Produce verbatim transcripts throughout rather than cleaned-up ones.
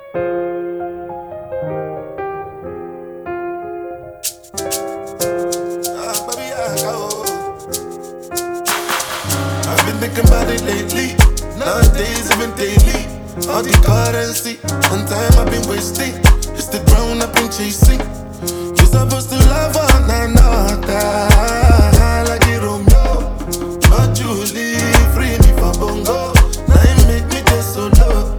I've been thinking about it lately. Nowadays, even daily. All the currency, one time I've been wasting. It's the ground I've been chasing. You're supposed to love one another, like a Romeo. But you leave, free me for bongo. Now you make me just so low.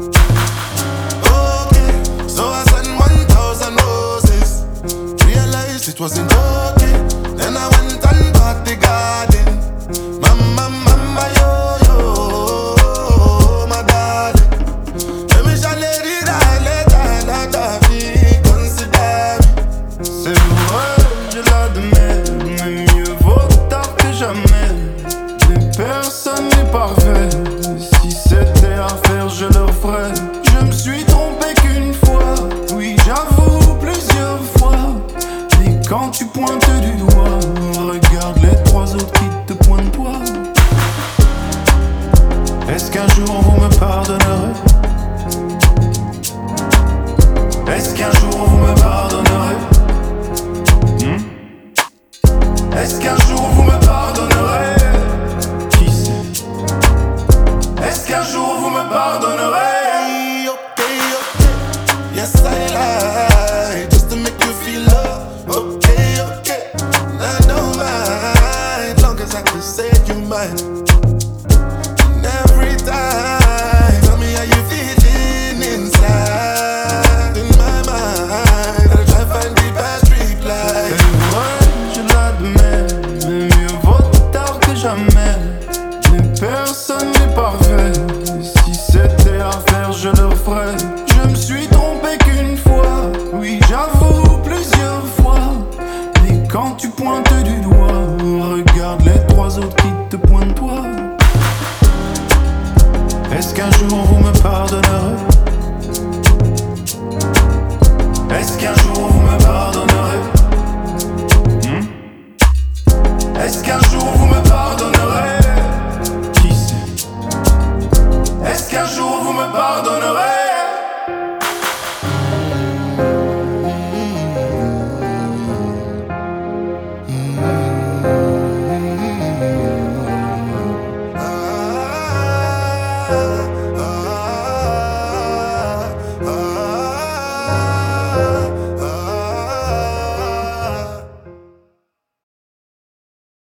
Okay, so I sent one thousand roses. Realized it wasn't okay. Then I went and bought the garden. Mama, mama, yo, yo, my darling. Let me shine it, I let I not vie, consider me. C'est vrai, je l'admets, mais mieux vaut tard que jamais. Mais personne n'est parfait. Si c'était à faire, je le ferais. Je me suis trompé qu'une fois, oui, j'avoue plusieurs fois. Et quand tu pointes du doigt, regarde les trois autres qui te pointent toi. Est-ce qu'un jour vous me pardonnerez? Est-ce qu'un jour vous me pardonnerez? hmm? Est-ce qu'un jour vous me pardonnerez? Qui sait? Est-ce qu'un jour vous me pardonnerez? Okay, okay, yes I lie, just to make you feel love. Okay, okay, I don't mind, long as I can say you mine. And every time, tell me how you feeling inside. In my mind, I'll try to find the best reply. C'est vrai, je l'admets, mais mieux vaut tard que jamais. Mais personne n'est parfait. Si c'était à faire, je le ferais. Je me suis trompé qu'une fois, oui, j'avoue plusieurs fois. Et quand tu pointes du doigt, regarde les trois autres qui te pointent toi. Est-ce qu'un jour vous me pardonnerez? Est-ce qu'un jour